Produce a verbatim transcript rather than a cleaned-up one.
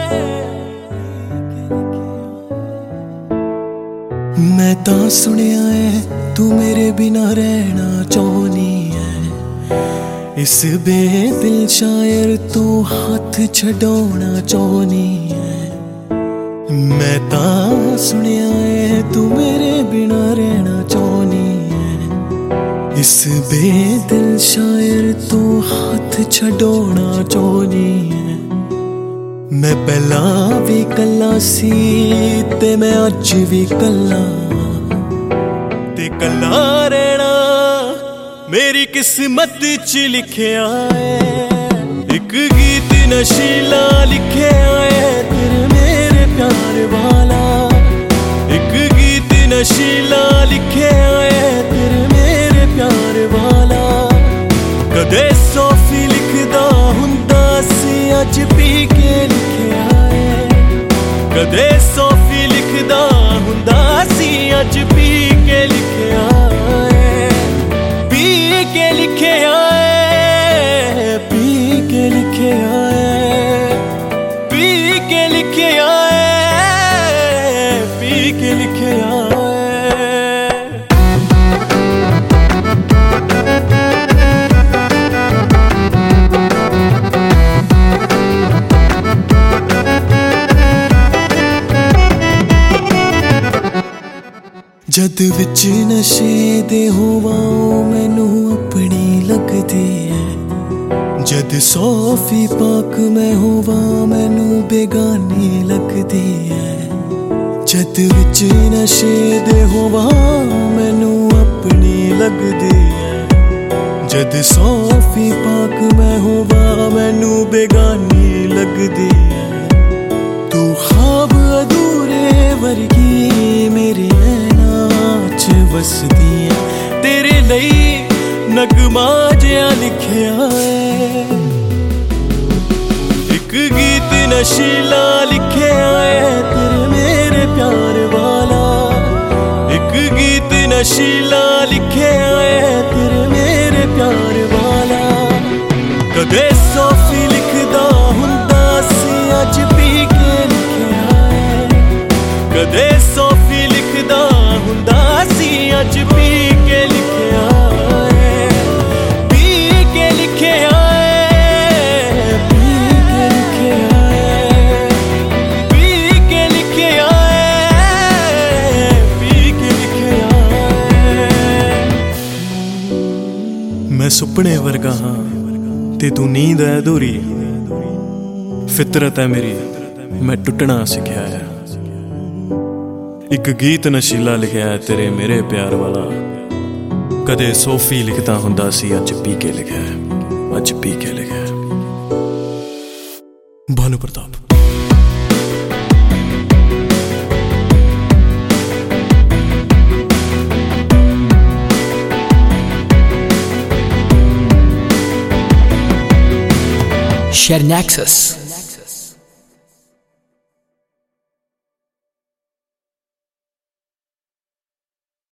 मैं तां सुनिया है तू मेरे बिना रहना चाहनी है। इस बेदिल शायर तू हाथ छड़ाना चाहनी है। मैं तां सुनिया है तू मेरे बिना रहना चाहनी है। इस बेदिल शायर तू हाथ छड़ाना चाहनी है। मैं पहला भी कला सी ते मैं अज भी कला, ते कला रहना मेरी किस्मत च लिखिया है। एक गीत नशीला लिखिया है तेरे मेरे प्यार वाला। एक गीत नशीला लिखिया है तेरे मेरे प्यार वाला। कदे सोफी लिखदा हुंदा सी अज पी के लिखिया है। कदे सोफी लिखदा हुंदा सी अज पी के लिखिया है। पी के लिखिया है, पी के लिखिया है, पी के लिखिया है, पी के लिखिया है। जद विच नशे दे होवां मैनू अपनी लगदी है। जद सोफी पाक मैं होवां मैनू बेगानी लगदी है। जद विच नशे दे होवां मैनू अपनी लगदी है। जद सोफी पाक मैं होवां मैनू बेगानी लगदी है। तू ख्वाब अधूरे वर्गी मेरे वसदी है। तेरे लई नगमा जिहा लिखिया है। एक गीत नशीला लिखिया है तेरे मेरे प्यार वाला। एक गीत नशीला लिखिया है तेरे मेरे प्यार वाला। कदे सोफी लिखदा हुंदा सी अज पी के लिखिया है। कदे सोफी लिखदा हुंदा अज पी के लिखिया है। पी के लिखिया है, पी के लिखिया है, पी के लिखिया है, पी के लिखिया है। मैं सुपने वर्गा हाँ ते तू नींद है अधूरी। फितरत है मेरी मैं टुटना सिखिया है। एक गीत नशीला लिखिया है तेरे मेरे प्यार वाला। कदे सोफी लिखदा हुंदा सी अज पी के लिखिया है। अज पी के लिखिया है। भानु प्रताप। Share Nexus.